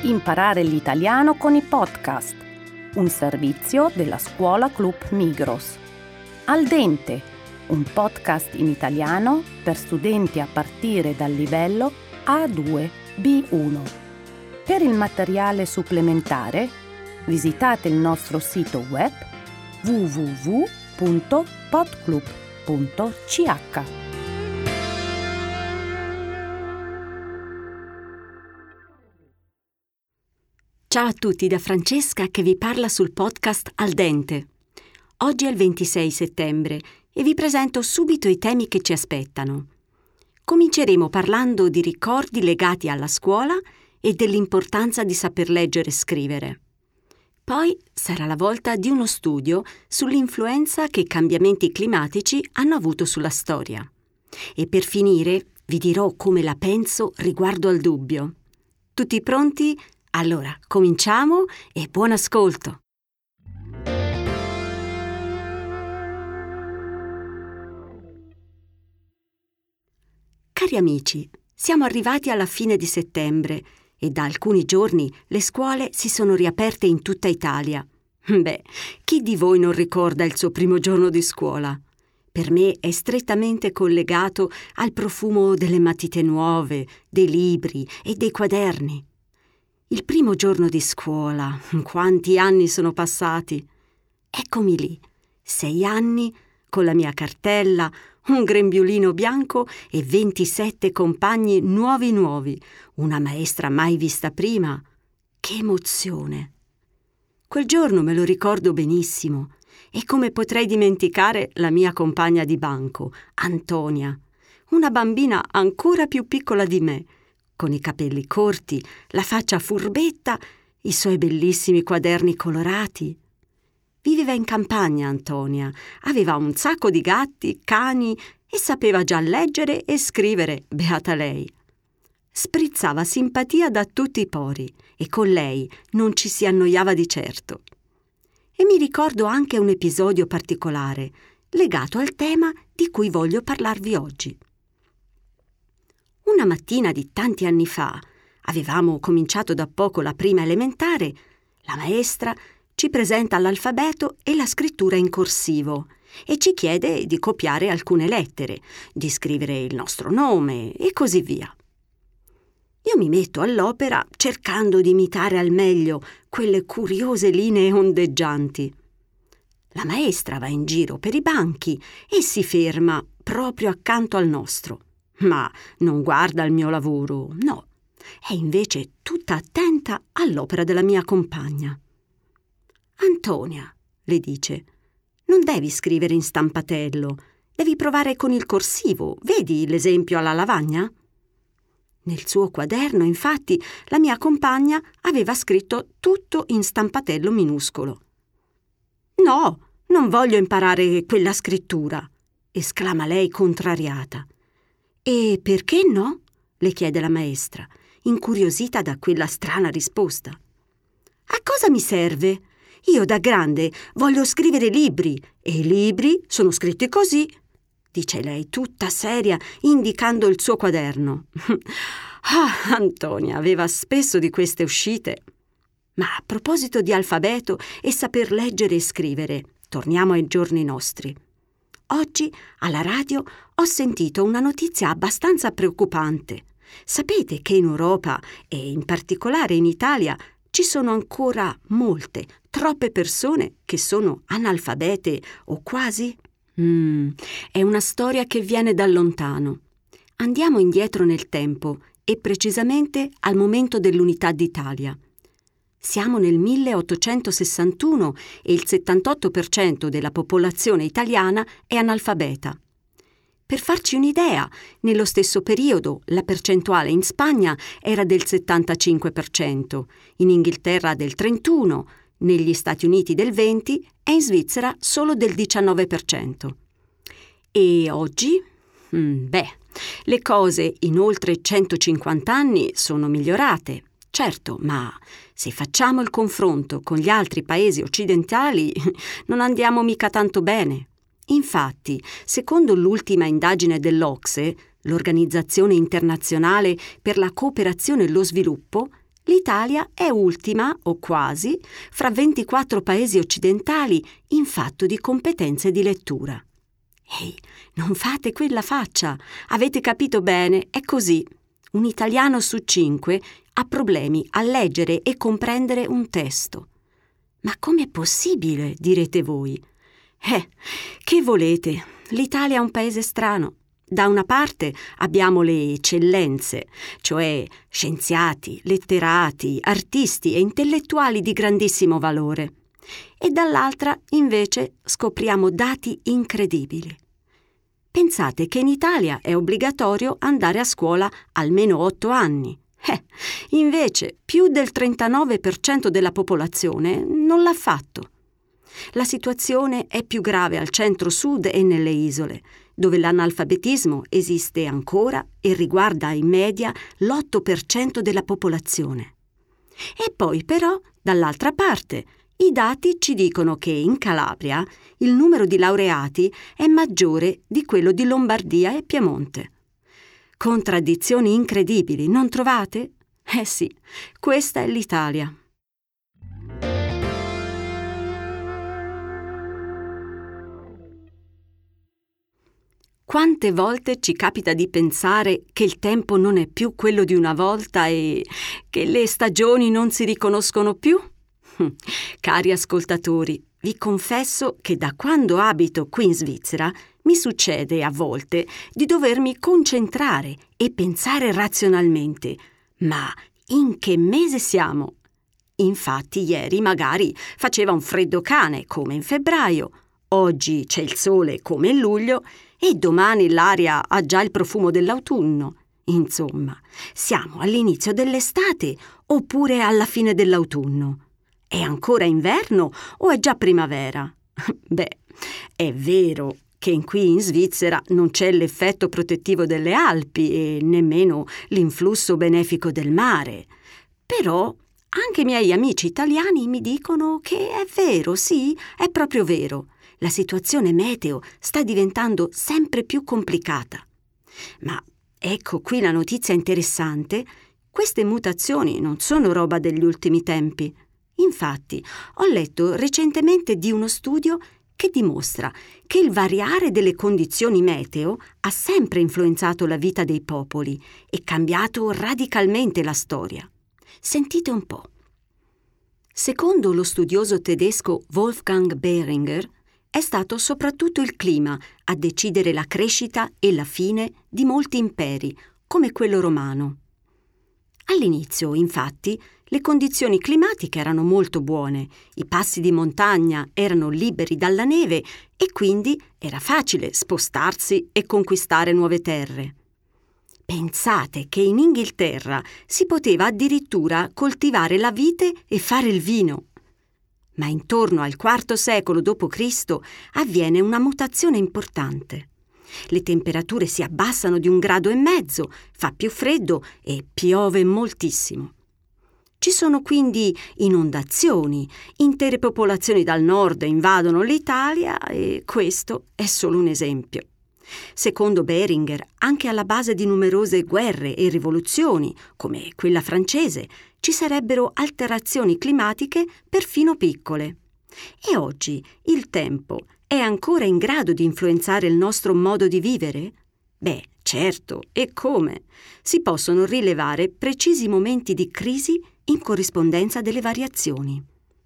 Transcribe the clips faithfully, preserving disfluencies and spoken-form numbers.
Imparare l'italiano con i podcast, un servizio della Scuola Club Migros. Al dente, un podcast in italiano per studenti a partire dal livello A due B uno. Per il materiale supplementare, visitate il nostro sito web w w w punto podclub punto c h. Ciao a tutti da Francesca che vi parla sul podcast Al dente. Oggi è il ventisei settembre e vi presento subito i temi che ci aspettano. Cominceremo parlando di ricordi legati alla scuola e dell'importanza di saper leggere e scrivere. Poi sarà la volta di uno studio sull'influenza che i cambiamenti climatici hanno avuto sulla storia. E per finire vi dirò come la penso riguardo al dubbio. Tutti pronti? Allora, cominciamo e buon ascolto! Cari amici, siamo arrivati alla fine di settembre e da alcuni giorni le scuole si sono riaperte in tutta Italia. Beh, chi di voi non ricorda il suo primo giorno di scuola? Per me è strettamente collegato al profumo delle matite nuove, dei libri e dei quaderni. Il primo giorno di scuola, quanti anni sono passati? Eccomi lì, sei anni, con la mia cartella, un grembiulino bianco e ventisette compagni nuovi nuovi, una maestra mai vista prima. Che emozione! Quel giorno me lo ricordo benissimo e come potrei dimenticare la mia compagna di banco, Antonia, una bambina ancora più piccola di me, con i capelli corti, la faccia furbetta, i suoi bellissimi quaderni colorati. Viveva in campagna Antonia, aveva un sacco di gatti, cani e sapeva già leggere e scrivere, beata lei. Sprizzava simpatia da tutti i pori e con lei non ci si annoiava di certo. E mi ricordo anche un episodio particolare, legato al tema di cui voglio parlarvi oggi. Una mattina di tanti anni fa, avevamo cominciato da poco la prima elementare, la maestra ci presenta l'alfabeto e la scrittura in corsivo e ci chiede di copiare alcune lettere, di scrivere il nostro nome e così via. Io mi metto all'opera cercando di imitare al meglio quelle curiose linee ondeggianti. La maestra va in giro per i banchi e si ferma proprio accanto al nostro. Ma non guarda il mio lavoro, no, è invece tutta attenta all'opera della mia compagna. Antonia, le dice, non devi scrivere in stampatello, devi provare con il corsivo, vedi l'esempio alla lavagna? Nel suo quaderno, infatti, la mia compagna aveva scritto tutto in stampatello minuscolo. No, non voglio imparare quella scrittura, esclama lei contrariata. E perché no? Le chiede la maestra, incuriosita da quella strana risposta. A cosa mi serve? Io da grande voglio scrivere libri e i libri sono scritti così, dice lei tutta seria, indicando il suo quaderno. Ah, Antonia aveva spesso di queste uscite. Ma a proposito di alfabeto e saper leggere e scrivere, torniamo ai giorni nostri. Oggi, alla radio, ho sentito una notizia abbastanza preoccupante. Sapete che in Europa, e in particolare in Italia, ci sono ancora molte, troppe persone che sono analfabete o quasi? Mm, è una storia che viene da lontano. Andiamo indietro nel tempo e precisamente al momento dell'unità d'Italia. Siamo nel milleottocentosessantuno e il settantotto per cento della popolazione italiana è analfabeta. Per farci un'idea, nello stesso periodo la percentuale in Spagna era del settantacinque per cento, in Inghilterra del trentuno per cento, negli Stati Uniti del venti per cento e in Svizzera solo del diciannove per cento. E oggi? Mm, beh, le cose in oltre centocinquanta anni sono migliorate. Certo, ma se facciamo il confronto con gli altri paesi occidentali non andiamo mica tanto bene. Infatti, secondo l'ultima indagine dell'O C S E, l'Organizzazione Internazionale per la Cooperazione e lo Sviluppo, L'Italia è ultima, o quasi, fra ventiquattro paesi occidentali in fatto di competenze di lettura. Ehi, non fate quella faccia, avete capito bene, è così. Un italiano su cinque ha problemi a leggere e comprendere un testo. Ma com'è possibile, direte voi? Eh, che volete? L'Italia è un paese strano. Da una parte abbiamo le eccellenze, cioè scienziati, letterati, artisti e intellettuali di grandissimo valore, e dall'altra invece scopriamo dati incredibili. Pensate che in Italia è obbligatorio andare a scuola almeno otto anni. Eh, invece più del trentanove per cento della popolazione non l'ha fatto. La situazione è più grave al centro-sud e nelle isole, dove l'analfabetismo esiste ancora e riguarda in media l'otto per cento della popolazione. E poi però, dall'altra parte, i dati ci dicono che in Calabria il numero di laureati è maggiore di quello di Lombardia e Piemonte. Contraddizioni incredibili, non trovate? Eh sì, questa è l'Italia. Quante volte ci capita di pensare che il tempo non è più quello di una volta e che le stagioni non si riconoscono più? Cari ascoltatori, vi confesso che da quando abito qui in Svizzera mi succede a volte di dovermi concentrare e pensare razionalmente. Ma in che mese siamo? Infatti ieri magari faceva un freddo cane come in febbraio, oggi c'è il sole come in luglio e domani l'aria ha già il profumo dell'autunno. Insomma, siamo all'inizio dell'estate oppure alla fine dell'autunno. È ancora inverno o è già primavera? Beh, è vero che qui in Svizzera non c'è l'effetto protettivo delle Alpi e nemmeno l'influsso benefico del mare. Però anche i miei amici italiani mi dicono che è vero, sì, è proprio vero. La situazione meteo sta diventando sempre più complicata. Ma ecco qui la notizia interessante: queste mutazioni non sono roba degli ultimi tempi. Infatti, ho letto recentemente di uno studio che dimostra che il variare delle condizioni meteo ha sempre influenzato la vita dei popoli e cambiato radicalmente la storia. Sentite un po'. Secondo lo studioso tedesco Wolfgang Behringer, è stato soprattutto il clima a decidere la crescita e la fine di molti imperi, come quello romano. All'inizio, infatti, le condizioni climatiche erano molto buone, i passi di montagna erano liberi dalla neve e quindi era facile spostarsi e conquistare nuove terre. Pensate che in Inghilterra si poteva addirittura coltivare la vite e fare il vino. Ma intorno al quarto secolo dopo Cristo avviene una mutazione importante. Le temperature si abbassano di un grado e mezzo, fa più freddo e piove moltissimo. Ci sono quindi inondazioni, intere popolazioni dal nord invadono l'Italia e questo è solo un esempio. Secondo Behringer, anche alla base di numerose guerre e rivoluzioni, come quella francese, ci sarebbero alterazioni climatiche perfino piccole. E oggi il tempo è ancora in grado di influenzare il nostro modo di vivere? Beh, certo, e come? Si possono rilevare precisi momenti di crisi in corrispondenza delle variazioni.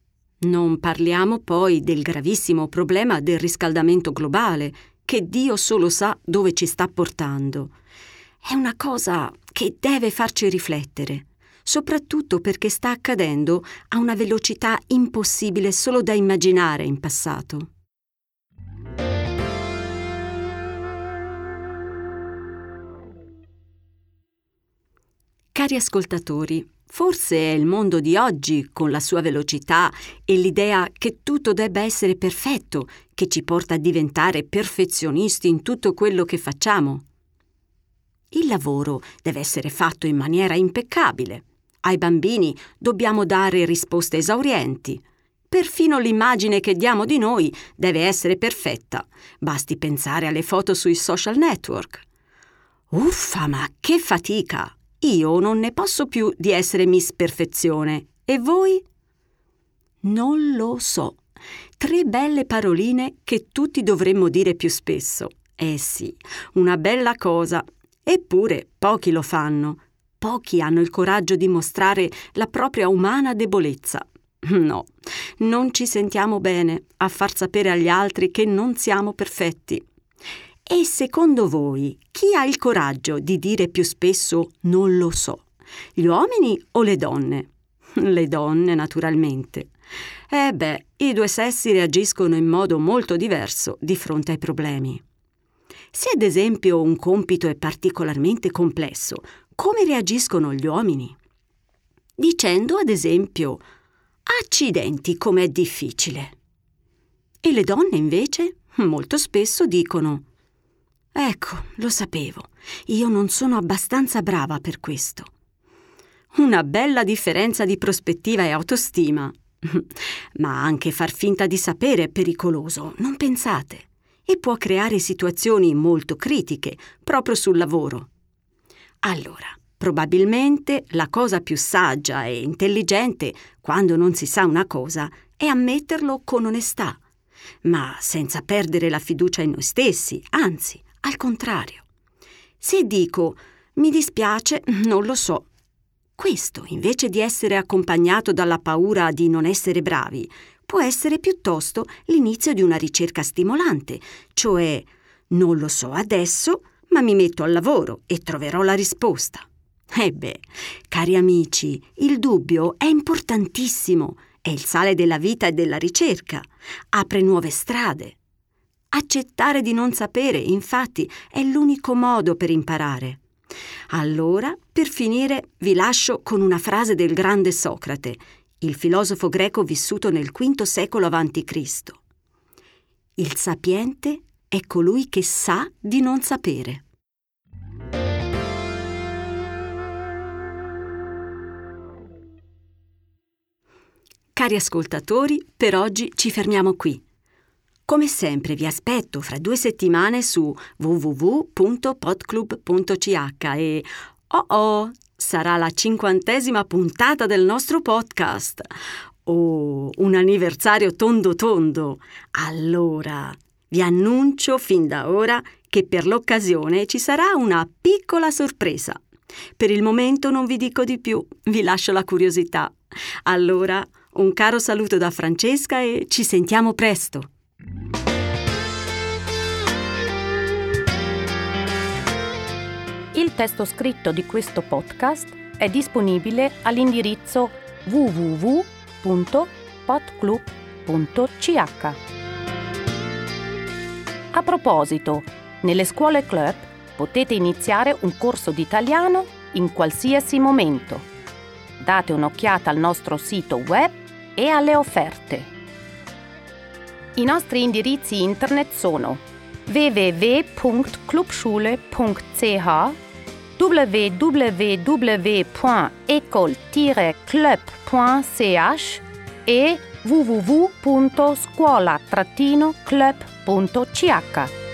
Non parliamo poi del gravissimo problema del riscaldamento globale, che Dio solo sa dove ci sta portando. È una cosa che deve farci riflettere, soprattutto perché sta accadendo a una velocità impossibile solo da immaginare in passato. Cari ascoltatori, forse è il mondo di oggi, con la sua velocità e l'idea che tutto debba essere perfetto, che ci porta a diventare perfezionisti in tutto quello che facciamo. Il lavoro deve essere fatto in maniera impeccabile. Ai bambini dobbiamo dare risposte esaurienti. Perfino l'immagine che diamo di noi deve essere perfetta. Basti pensare alle foto sui social network. Uffa, ma che fatica! Io non ne posso più di essere Miss Perfezione. E voi? Non lo so. Tre belle paroline che tutti dovremmo dire più spesso. Eh sì, una bella cosa. Eppure pochi lo fanno. Pochi hanno il coraggio di mostrare la propria umana debolezza. No, non ci sentiamo bene a far sapere agli altri che non siamo perfetti. E secondo voi, chi ha il coraggio di dire più spesso non lo so? Gli uomini o le donne? Le donne, naturalmente. Eh beh, i due sessi reagiscono in modo molto diverso di fronte ai problemi. Se ad esempio un compito è particolarmente complesso, come reagiscono gli uomini? Dicendo ad esempio: accidenti, com'è difficile. E le donne invece molto spesso dicono: ecco, lo sapevo, io non sono abbastanza brava per questo. Una bella differenza di prospettiva e autostima. Ma anche far finta di sapere è pericoloso, non pensate? E può creare situazioni molto critiche proprio sul lavoro. Allora, probabilmente la cosa più saggia e intelligente quando non si sa una cosa è ammetterlo con onestà, ma senza perdere la fiducia in noi stessi, anzi, al contrario. Se dico «mi dispiace, non lo so», questo, invece di essere accompagnato dalla paura di non essere bravi, può essere piuttosto l'inizio di una ricerca stimolante, cioè «non lo so adesso, ma mi metto al lavoro e troverò la risposta». Eh beh, cari amici, il dubbio è importantissimo, è il sale della vita e della ricerca, apre nuove strade. Accettare di non sapere, infatti, è l'unico modo per imparare. Allora, per finire, vi lascio con una frase del grande Socrate, il filosofo greco vissuto nel quinto secolo avanti Cristo. Il sapiente è colui che sa di non sapere. Cari ascoltatori, per oggi ci fermiamo qui. Come sempre vi aspetto fra due settimane su w w w punto podclub punto c h e oh oh, sarà la cinquantesima puntata del nostro podcast. Oh, un anniversario tondo tondo. Allora, vi annuncio fin da ora che per l'occasione ci sarà una piccola sorpresa. Per il momento non vi dico di più, vi lascio la curiosità. Allora, un caro saluto da Francesca e ci sentiamo presto. Il testo scritto di questo podcast è disponibile all'indirizzo w w w punto podclub punto c h. A proposito, nelle scuole club potete iniziare un corso di italiano in qualsiasi momento. Date un'occhiata al nostro sito web e alle offerte. I nostri indirizzi internet sono w w w punto clubschule punto c h, w w w punto ecole tiret club punto c h e w w w punto scuola club punto c h.